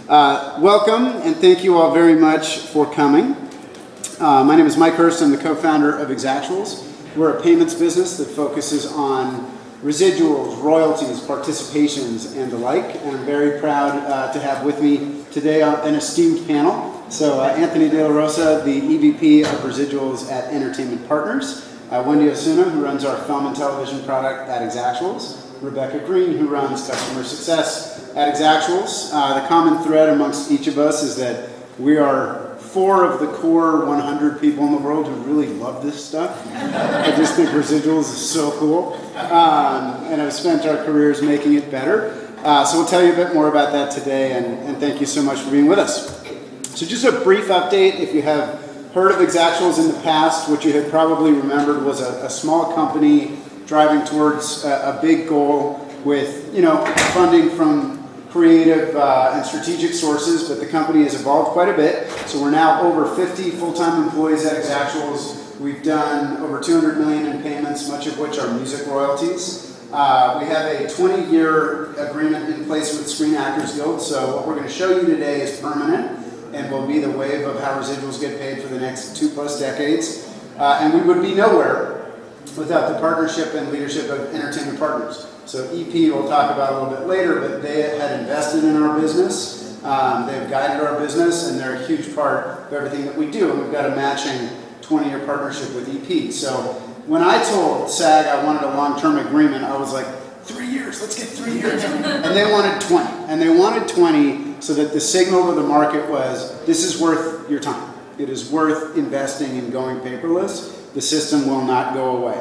Welcome, and thank you all very much for coming. My name is Mike Hurst. I'm the co-founder of Exactuals. We're a payments business that focuses on residuals, royalties, participations, and the like. And I'm very proud to have with me today an esteemed panel. So Anthony De La Rosa, the EVP of Residuals at Entertainment Partners. Wendy Osuna, who runs our film and television product at Exactuals. Rebecca Green, who runs customer success at Exactuals. The common thread amongst each of us is that we are 4 of the core 100 people in the world who really love this stuff. I just think residuals is so cool. And have spent our careers making it better. So we'll tell you a bit more about that today, and thank you so much for being with us. So just a brief update. If you have heard of Exactuals in the past, what you had probably remembered was a small company driving towards a big goal with, funding from creative and strategic sources, but the company has evolved quite a bit. So we're now over 50 full-time employees at Exactuals. We've done over $200 million in payments, much of which are music royalties. We have a 20-year agreement in place with Screen Actors Guild, so what we're going to show you today is permanent and will be the wave of how residuals get paid for the next 2+ decades. And we would be nowhere without the partnership and leadership of Entertainment Partners. So EP we'll talk about a little bit later, but they had invested in our business, they've guided our business, and they're a huge part of everything that we do. And we've got a matching 20-year partnership with EP. So when I told SAG I wanted a long-term agreement, I was like, 3 years, let's get 3 years. And they wanted 20. And they wanted 20 so that the signal to the market was, this is worth your time. It is worth investing in going paperless. The system will not go away.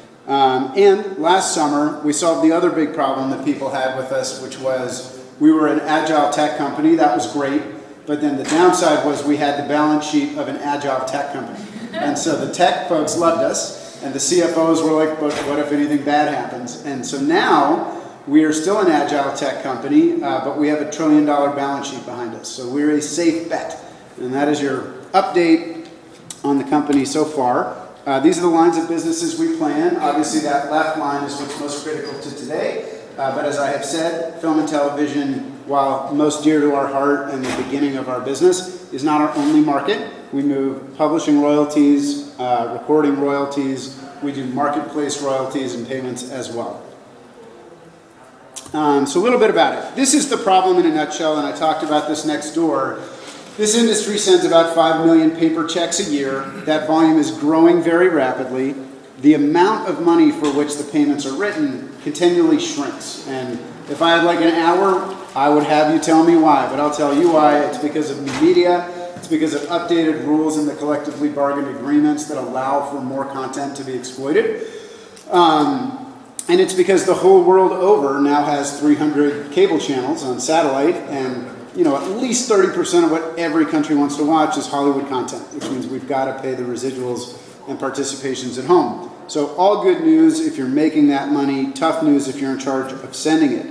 And last summer, we solved the other big problem that people had with us, which was we were an agile tech company. That was great. But then the downside was we had the balance sheet of an agile tech company. And so the tech folks loved us, and the CFOs were like, but what if anything bad happens? And so now we are still an agile tech company, but we have $1 trillion balance sheet behind us. So we're a safe bet. And that is your update on the company so far. These are the lines of businesses we play in. Obviously, that left line is what's most critical to today. But as I have said, film and television, while most dear to our heart and the beginning of our business, is not our only market. We move publishing royalties, recording royalties. We do marketplace royalties and payments as well. So a little bit about it. This is the problem in a nutshell, and I talked about this next door. This industry sends about 5 million paper checks a year. That volume is growing very rapidly. The amount of money for which the payments are written continually shrinks. And if I had like an hour, I would have you tell me why. But I'll tell you why. It's because of new media. It's because of updated rules in the collectively bargained agreements that allow for more content to be exploited. And it's because the whole world over now has 300 cable channels on satellite, and at least 30% of what every country wants to watch is Hollywood content, which means we've got to pay the residuals and participations at home. So all good news if you're making that money, tough news if you're in charge of sending it.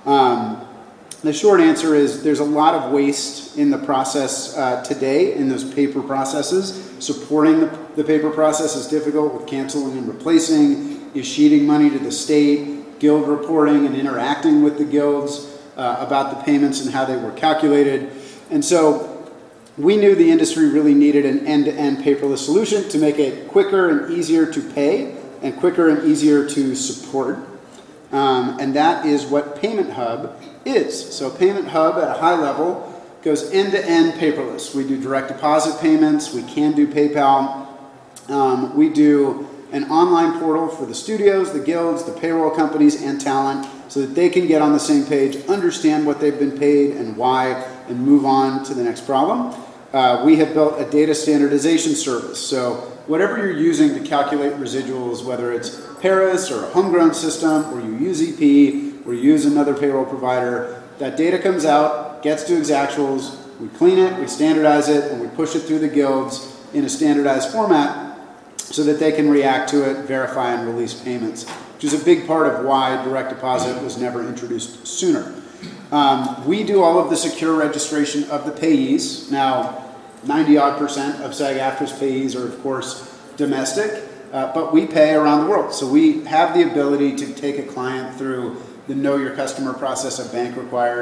The short answer is there's a lot of waste in the process today, in those paper processes. Supporting the paper process is difficult with canceling and replacing, sheeting money to the state, guild reporting and interacting with the guilds about the payments and how they were calculated. And so we knew the industry really needed an end-to-end paperless solution to make it quicker and easier to pay and quicker and easier to support. And that is what Payment Hub is. So Payment Hub at a high level goes end-to-end paperless. We do direct deposit payments. We can do PayPal. We do an online portal for the studios, the guilds, the payroll companies, and talent, so that they can get on the same page, understand what they've been paid and why, and move on to the next problem. We have built a data standardization service. So whatever you're using to calculate residuals, whether it's Paris or a homegrown system, or you use EP, or you use another payroll provider, that data comes out, gets to Exactuals, we clean it, we standardize it, and we push it through the guilds in a standardized format so that they can react to it, verify, and release payments, which is a big part of why direct deposit was never introduced sooner. We do all of the secure registration of the payees. Now, 90-odd% of SAG-AFTRA's payees are, of course, domestic, but we pay around the world. So we have the ability to take a client through the know your customer process a bank requires.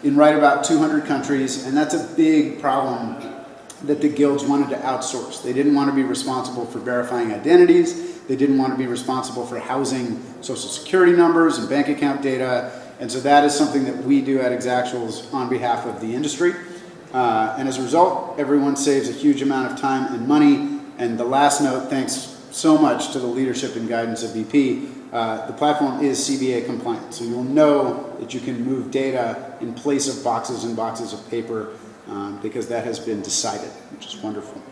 in right about 200 countries, and that's a big problem that the guilds wanted to outsource. They didn't want to be responsible for verifying identities. They didn't want to be responsible for housing social security numbers and bank account data. And so that is something that we do at Exactuals on behalf of the industry. And as a result, everyone saves a huge amount of time and money. And the last note, thanks so much to the leadership and guidance of BP, the platform is CBA compliant. So you'll know that you can move data in place of boxes and boxes of paper because that has been decided, which is wonderful.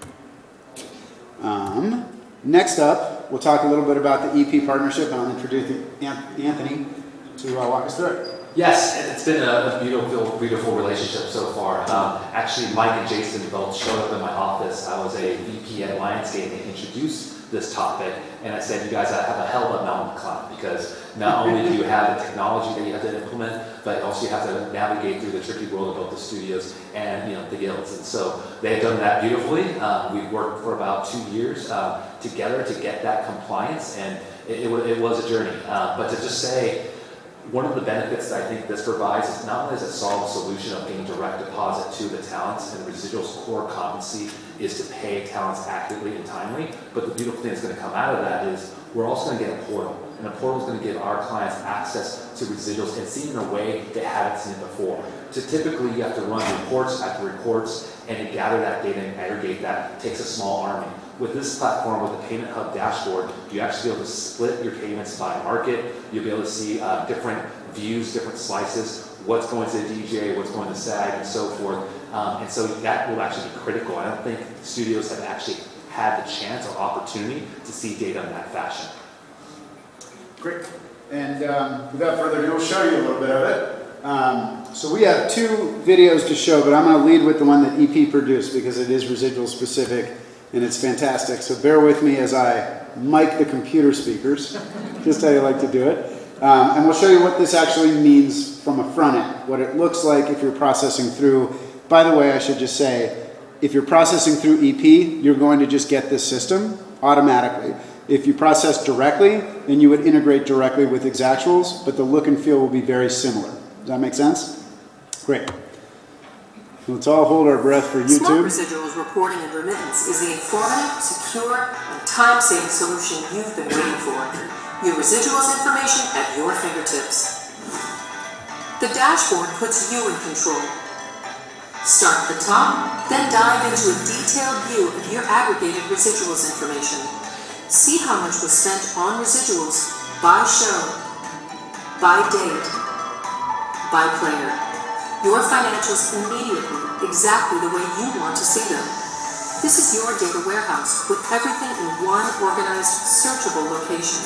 Next up, we'll talk a little bit about the EP partnership. I'll introduce Anthony to walk us through it. Yes, it's been a beautiful relationship so far. Actually, Mike and Jason both showed up in my office. I was a VP at Lionsgate and introduced this topic, and I said, you guys have a hell of a mountain to climb, because not only do you have the technology that you have to implement, but also you have to navigate through the tricky world of both the studios and the guilds. And so they have done that beautifully. We've worked for about 2 years together to get that compliance, and it was a journey. But to just say, one of the benefits that I think this provides is not only does it solve a solution of getting direct deposit to the talents, and Residual's core competency is to pay talents accurately and timely, but the beautiful thing that's going to come out of that is we're also going to get a portal, and a portal is going to give our clients access to residuals and see it in a way they haven't seen it before. So typically you have to run reports after reports, and to gather that data and aggregate that takes a small army. With this platform, with the Payment Hub dashboard, you actually be able to split your payments by market. You'll be able to see different views, different slices, what's going to the DJ, what's going to SAG, and so forth. And so that will actually be critical. I don't think studios have actually had the chance or opportunity to see data in that fashion. Great. And without further ado, we'll show you a little bit of it. So we have 2 videos to show, but I'm going to lead with the one that EP produced because it is residual specific. And it's fantastic. So bear with me as I mic the computer speakers, just how you like to do it. And we'll show you what this actually means from a front end, what it looks like if you're processing through. By the way, I should just say, if you're processing through EP, you're going to just get this system automatically. If you process directly, then you would integrate directly with Exactuals, but the look and feel will be very similar. Does that make sense? Great. Let's all hold our breath for YouTube. Smart Residuals Reporting and Remittance is the informative, secure, and time-saving solution you've been waiting for. Your residuals information at your fingertips. The dashboard puts you in control. Start at the top, then dive into a detailed view of your aggregated residuals information. See how much was spent on residuals by show, by date, by player. Your financials immediately, exactly the way you want to see them. This is your data warehouse with everything in one organized, searchable location.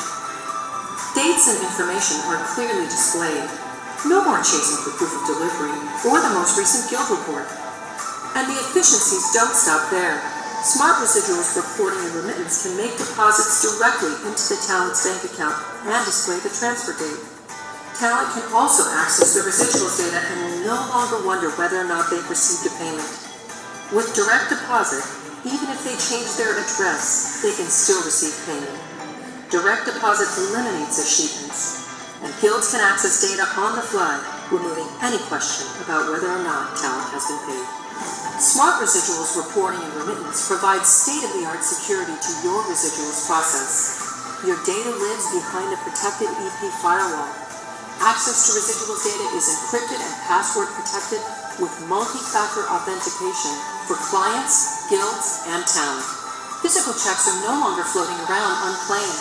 Dates and information are clearly displayed. No more chasing for proof of delivery or the most recent guild report. And the efficiencies don't stop there. Smart Residuals Reporting and Remittance can make deposits directly into the talent's bank account and display the transfer date. Talent can also access the residuals data and will no longer wonder whether or not they've received a payment. With direct deposit, even if they change their address, they can still receive payment. Direct deposit eliminates achievements, and guilds can access data on the fly, removing any question about whether or not talent has been paid. Smart Residuals Reporting and Remittance provides state-of-the-art security to your residuals process. Your data lives behind a protected EP firewall. Access to residuals data is encrypted and password protected with multi-factor authentication for clients, guilds, and talent. Physical checks are no longer floating around unclaimed.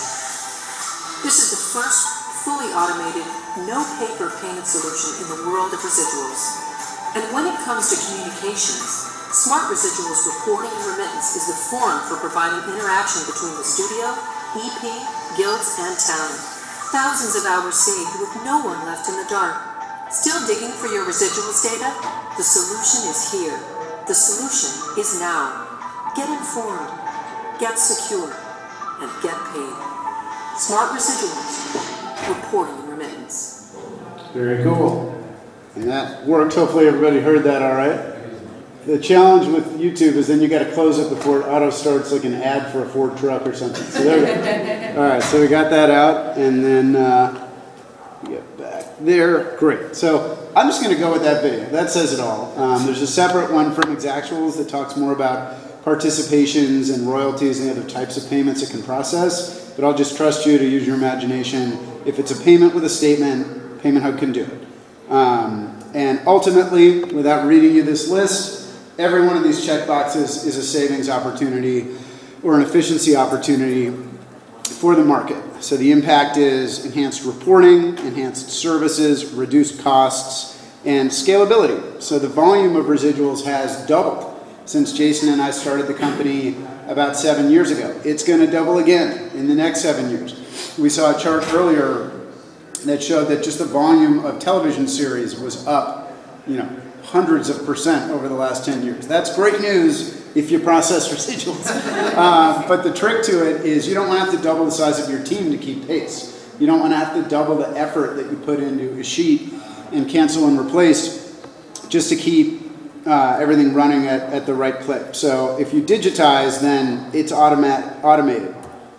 This is the first fully automated, no-paper payment solution in the world of residuals. And when it comes to communications, Smart Residuals Reporting and Remittance is the forum for providing interaction between the studio, EP, guilds, and talent. Thousands of hours saved with no one left in the dark. Still digging for your residuals data? The solution is here. The solution is now. Get informed, get secure, and get paid. Smart Residuals, Reporting and Remittance. Very cool. And that worked. Hopefully everybody heard that all right. The challenge with YouTube is then you got to close it before it auto starts like an ad for a Ford truck or something. So there we go. All right, so we got that out, and then get back there. Great. So I'm just going to go with that video. That says it all. There's a separate one from Exactuals that talks more about participations and royalties and the other types of payments it can process. But I'll just trust you to use your imagination. If it's a payment with a statement, Payment Hub can do it. And ultimately, without reading you this list, every one of these checkboxes is a savings opportunity or an efficiency opportunity for the market. So the impact is enhanced reporting, enhanced services, reduced costs, and scalability. So the volume of residuals has doubled since Jason and I started the company about 7 years ago. It's going to double again in the next 7 years. We saw a chart earlier that showed that just the volume of television series was up, hundreds of % over the last 10 years. That's great news if you process residuals. But the trick to it is you don't want to have to double the size of your team to keep pace. You don't want to have to double the effort that you put into a sheet and cancel and replace just to keep everything running at the right clip. So if you digitize, then it's automated.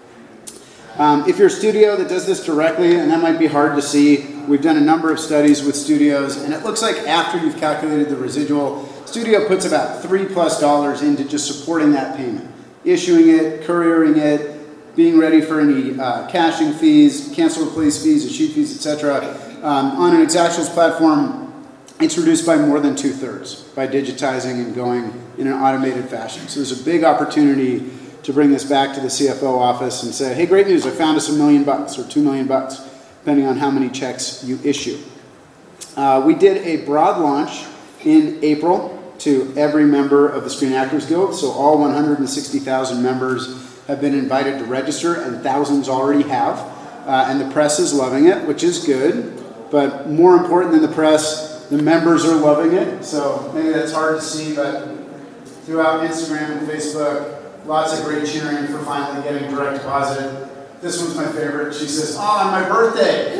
If you're a studio that does this directly, and that might be hard to see, we've done a number of studies with studios, and it looks like after you've calculated the residual, studio puts about $3+ into just supporting that payment. Issuing it, couriering it, being ready for any caching fees, cancel replace fees, issue fees, etc. On an Exactuals platform, it's reduced by more than 2/3 by digitizing and going in an automated fashion. So there's a big opportunity to bring this back to the CFO office and say, hey, great news, I found us $1 million or $2 million, depending on how many checks you issue. We did a broad launch in April to every member of the Screen Actors Guild, so all 160,000 members have been invited to register, and thousands already have, and the press is loving it, which is good, but more important than the press, the members are loving it, so maybe that's hard to see, but throughout Instagram and Facebook, lots of great cheering for finally getting direct deposit. This one's my favorite. She says, on my birthday.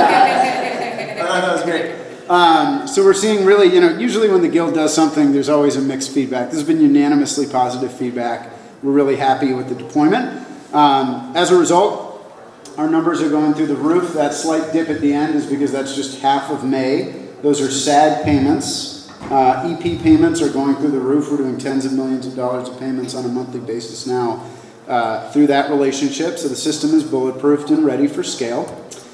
I thought that was great. So we're seeing really, usually when the Guild does something, there's always a mixed feedback. This has been unanimously positive feedback. We're really happy with the deployment. As a result, our numbers are going through the roof. That slight dip at the end is because that's just half of May. Those are SAG payments. EP payments are going through the roof. We're doing tens of millions of dollars of payments on a monthly basis now through that relationship. So the system is bulletproofed and ready for scale.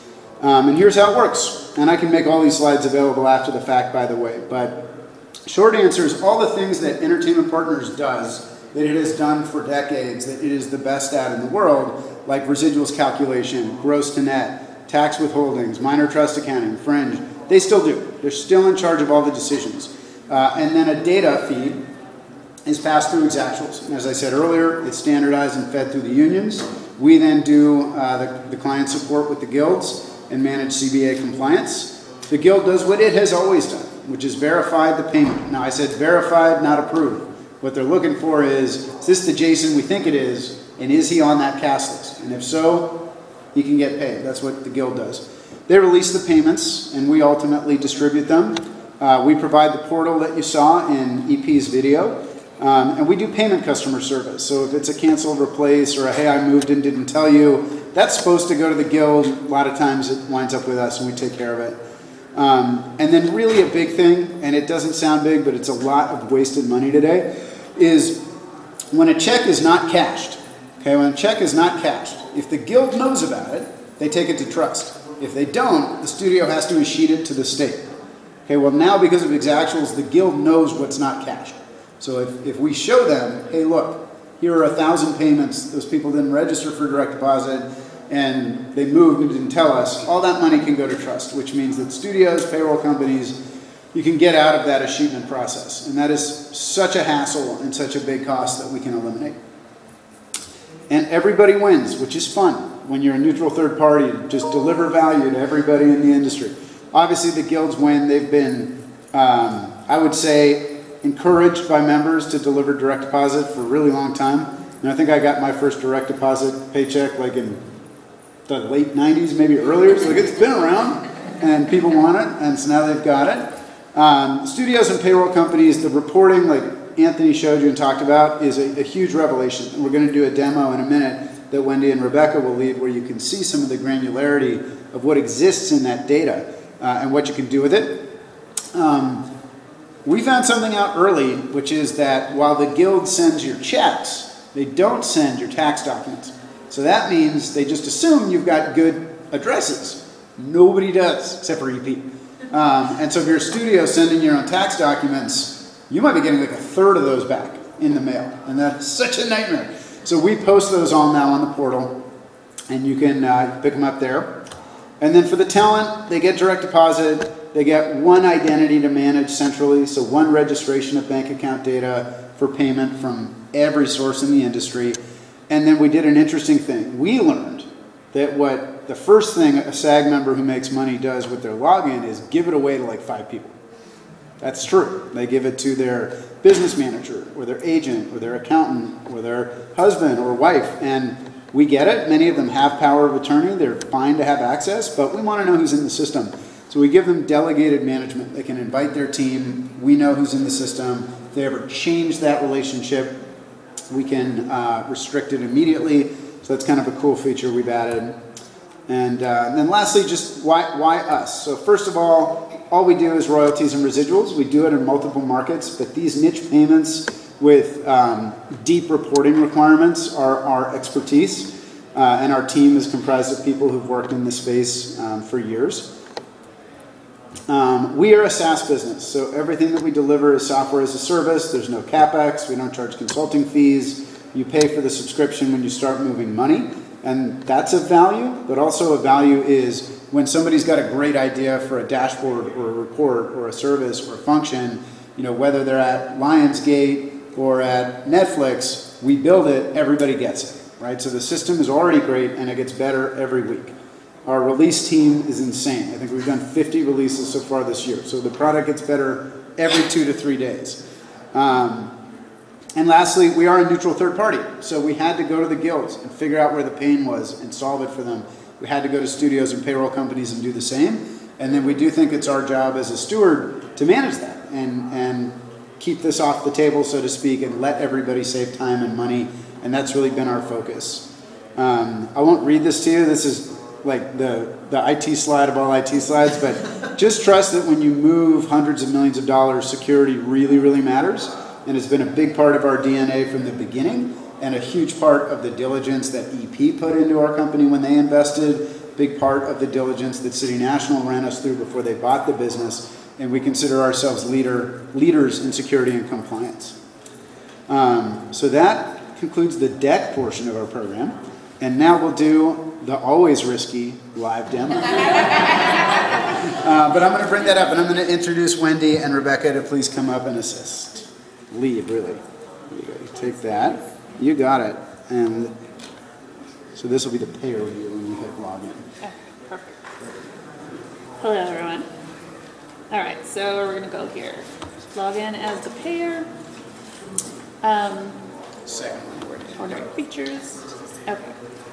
And here's how it works. And I can make all these slides available after the fact, by the way. But short answer is all the things that Entertainment Partners does that it has done for decades, that it is the best at in the world, like residuals calculation, gross to net, tax withholdings, minor trust accounting, fringe, they still do. They're still in charge of all the decisions. And then a data feed is passed through Exactuals. And as I said earlier, it's standardized and fed through the unions. We then do the client support with the guilds and manage CBA compliance. The guild does what it has always done, which is verify the payment. Now I said verified, not approved. What they're looking for is this the Jason we think it is, and is he on that cast list? And if so, he can get paid. That's what the guild does. They release the payments, and we ultimately distribute them. We provide the portal that you saw in EP's video, and we do payment customer service. So if it's a cancel, replace, or a hey, I moved and didn't tell you, that's supposed to go to the guild. A lot of times it winds up with us, and we take care of it. And then really a big thing, and it doesn't sound big, but it's a lot of wasted money today, is when a check is not cashed. Okay, when a check is not cashed, if the guild knows about it, they take it to trust. If they don't, the studio has to escheat it to the state. Okay, well now because of Exactuals, the guild knows what's not cashed. So if we show them, hey look, here are 1,000 payments, those people didn't register for direct deposit, and they moved and didn't tell us, all that money can go to trust, which means that studios, payroll companies, you can get out of that escheatment process. And that is such a hassle and such a big cost that we can eliminate. And everybody wins, which is fun when you're a neutral third party to just deliver value to everybody in the industry. Obviously the guilds win. They've been, I would say, encouraged by members to deliver direct deposit for a really long time. And I think I got my first direct deposit paycheck like in the late 90s, maybe earlier. So it's been around and people want it, and so now they've got it. Studios and payroll companies, the reporting, like Anthony showed you and talked about, is a huge revelation. And we're going to do a demo in a minute that Wendy and Rebecca will lead, where you can see some of the granularity of what exists in that data and what you can do with it. We found something out early, which is that while the guild sends your checks, they don't send your tax documents. So that means they just assume you've got good addresses. Nobody does, except for EP. And so if you're a studio sending your own tax documents, you might be getting like a third of those back in the mail. And that's such a nightmare. So we post those all now on the portal, and you can pick them up there. And then for the talent, they get direct deposit. They get one identity to manage centrally, so one registration of bank account data for payment from every source in the industry. And then we did an interesting thing. We learned that what the first thing a SAG member who makes money does with their login is give it away to like 5 people. That's true. They give it to their business manager or their agent or their accountant or their husband or wife. And we get it. Many of them have power of attorney. They're fine to have access, but we want to know who's in the system. So we give them delegated management. They can invite their team. We know who's in the system. If they ever change that relationship, we can restrict it immediately. So that's kind of a cool feature we've added. And then lastly, just why us? So first of all we do is royalties and residuals. We do it in multiple markets, but these niche payments with deep reporting requirements are our expertise. And our team is comprised of people who've worked in this space for years. We are a SaaS business, so everything that we deliver is software as a service. There's no CapEx. We don't charge consulting fees. You pay for the subscription when you start moving money, and that's a value, but also a value is when somebody's got a great idea for a dashboard or a report or a service or a function, whether they're at Lionsgate or at Netflix, we build it, everybody gets it, right? So the system is already great, and it gets better every week. Our release team is insane. I think we've done 50 releases so far this year. So the product gets better every 2 to 3 days. And lastly, we are a neutral third party. So we had to go to the guilds and figure out where the pain was and solve it for them. We had to go to studios and payroll companies and do the same. And then we do think it's our job as a steward to manage that and keep this off the table, so to speak, and let everybody save time and money. And that's really been our focus. I won't read this to you. This is like the IT slide of all IT slides, but just trust that when you move hundreds of millions of dollars, security really, really matters, and it's been a big part of our DNA from the beginning, and a huge part of the diligence that EP put into our company when they invested, big part of the diligence that City National ran us through before they bought the business, and we consider ourselves leaders in security and compliance. So that concludes the deck portion of our program, and now we'll do the always risky live demo. But I'm going to bring that up, and I'm going to introduce Wendy and Rebecca to please come up and assist. Lead, really. There you go. You take that. You got it. And so this will be the payer view when you hit login. Okay, perfect. Hello, everyone. All right, so we're going to go here. Log in as the payer. Second one. Ordering features. Okay.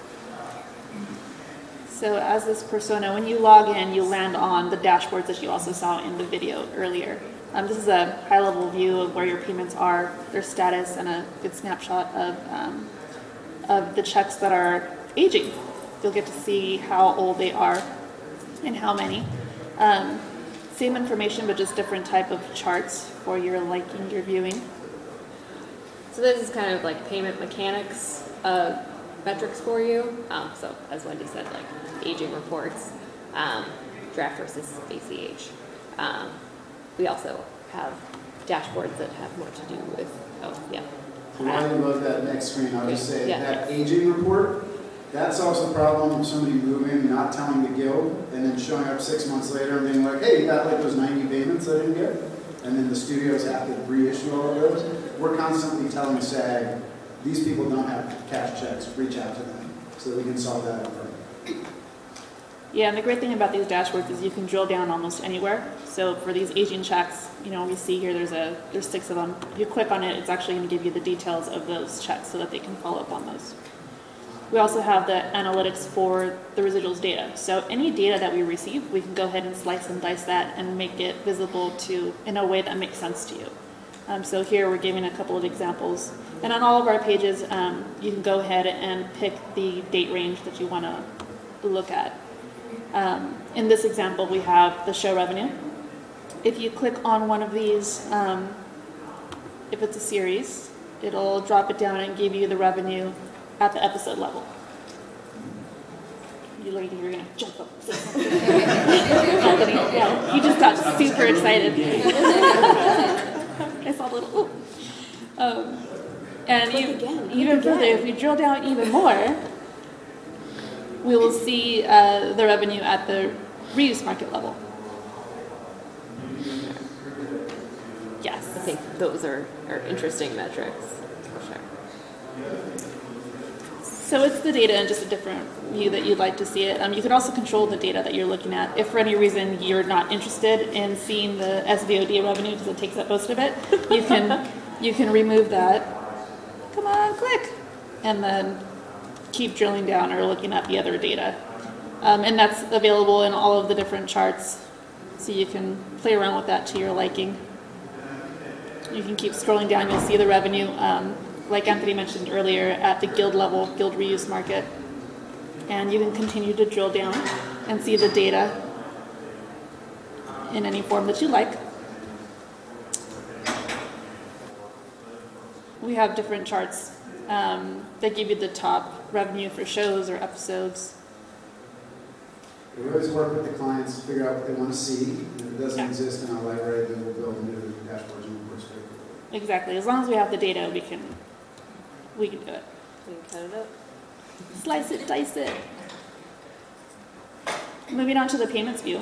So as this persona, when you log in, you land on the dashboards that you also saw in the video earlier. This is a high-level view of where your payments are, their status, and a good snapshot of the checks that are aging. You'll get to see how old they are and how many. Same information, but just different type of charts for your liking, your viewing. So this is kind of like payment mechanics metrics for you. So as Wendy said, like aging reports, draft versus ACH. We also have dashboards that have more to do with, While you load that next screen, I'll just say Yeah. that aging report, that solves the problem of somebody moving, not telling the guild, and then showing up 6 months later and being like, hey, you got like those 90 payments I didn't get? And then the studios have to reissue all of those. We're constantly telling SAG, these people don't have cash checks, reach out to them, so that we can solve that over. Yeah, and the great thing about these dashboards is you can drill down almost anywhere. So for these aging checks, we see here there's 6 of them. If you click on it, it's actually going to give you the details of those checks so that they can follow up on those. We also have the analytics for the residuals data. So any data that we receive, we can go ahead and slice and dice that and make it visible in a way that makes sense to you. So here we're giving a couple of examples. And on all of our pages, you can go ahead and pick the date range that you want to look at. In this example, we have the show revenue. if you click on one of these, if it's a series, it'll drop it down and give you the revenue at the episode level. You're going to jump up. Yeah, he just got super excited. I saw the little, ooh. And even further, if we drill down even more, we will see the revenue at the reuse market level. Yes. I think those are interesting metrics, for sure. So it's the data in just a different view that you'd like to see it. You can also control the data that you're looking at. If for any reason you're not interested in seeing the SVOD revenue because it takes up most of it, you can remove that. Come on, click, and then keep drilling down or looking at the other data. And that's available in all of the different charts, so you can play around with that to your liking. You can keep scrolling down, you'll see the revenue, like Anthony mentioned earlier, at the guild level, guild reuse market. And you can continue to drill down and see the data in any form that you like. We have different charts that give you the top revenue for shows or episodes. We always work with the clients to figure out what they want to see. If it doesn't exist in our library, then we'll build new dashboards and reports. Exactly. As long as we have the data, we can do it. We can cut it up. Slice it, dice it. Moving on to the payments view.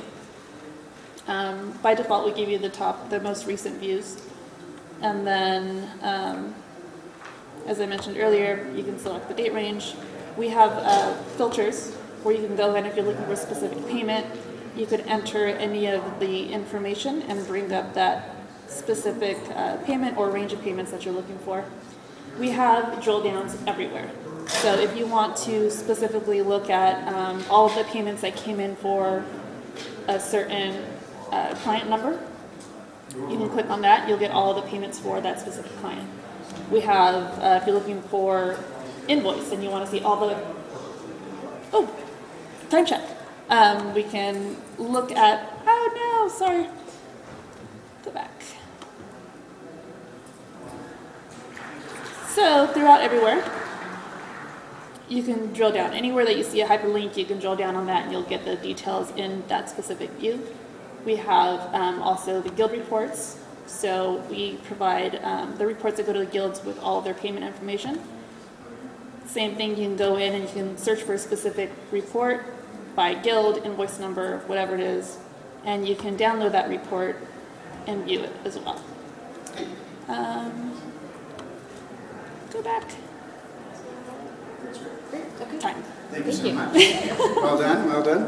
By default, we give you the most recent views. And then, as I mentioned earlier, you can select the date range. We have filters where you can go in if you're looking for a specific payment. You could enter any of the information and bring up that specific payment or range of payments that you're looking for. We have drill downs everywhere. So if you want to specifically look at all of the payments that came in for a certain client number, you can click on that. You'll get all of the payments for that specific client. We have, if you're looking for invoice and you want to see all the, time check. We can look at, go back. So throughout everywhere, you can drill down. Anywhere that you see a hyperlink, you can drill down on that and you'll get the details in that specific view. We have also the guild reports. So we provide the reports that go to the guilds with all of their payment information. Same thing, you can go in and you can search for a specific report by guild, invoice number, whatever it is, and you can download that report and view it as well. Go back. Okay. Time. Thank you so much. Well done, well done.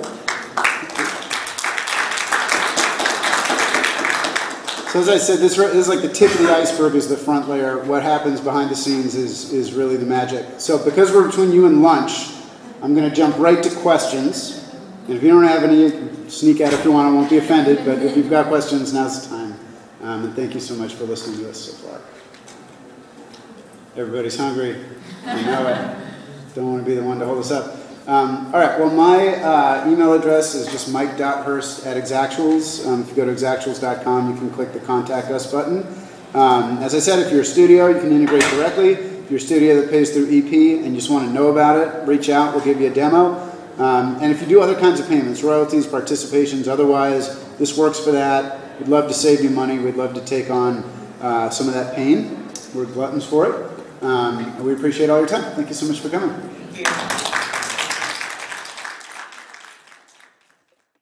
So as I said, this is like the tip of the iceberg is the front layer. What happens behind the scenes is really the magic. So because we're between you and lunch, I'm going to jump right to questions. And if you don't have any, you can sneak out if you want. I won't be offended. But if you've got questions, now's the time. And thank you so much for listening to us so far. Everybody's hungry. I know it. Don't want to be the one to hold us up. All right, well, my email address is just mike.hurst@Exactuals. If you go to exactuals.com, you can click the Contact Us button. As I said, if you're a studio, you can integrate directly. If you're a studio that pays through EP and you just want to know about it, reach out. We'll give you a demo. And if you do other kinds of payments, royalties, participations, otherwise, this works for that. We'd love to save you money. We'd love to take on some of that pain. We're gluttons for it. We appreciate all your time. Thank you so much for coming. Thank you.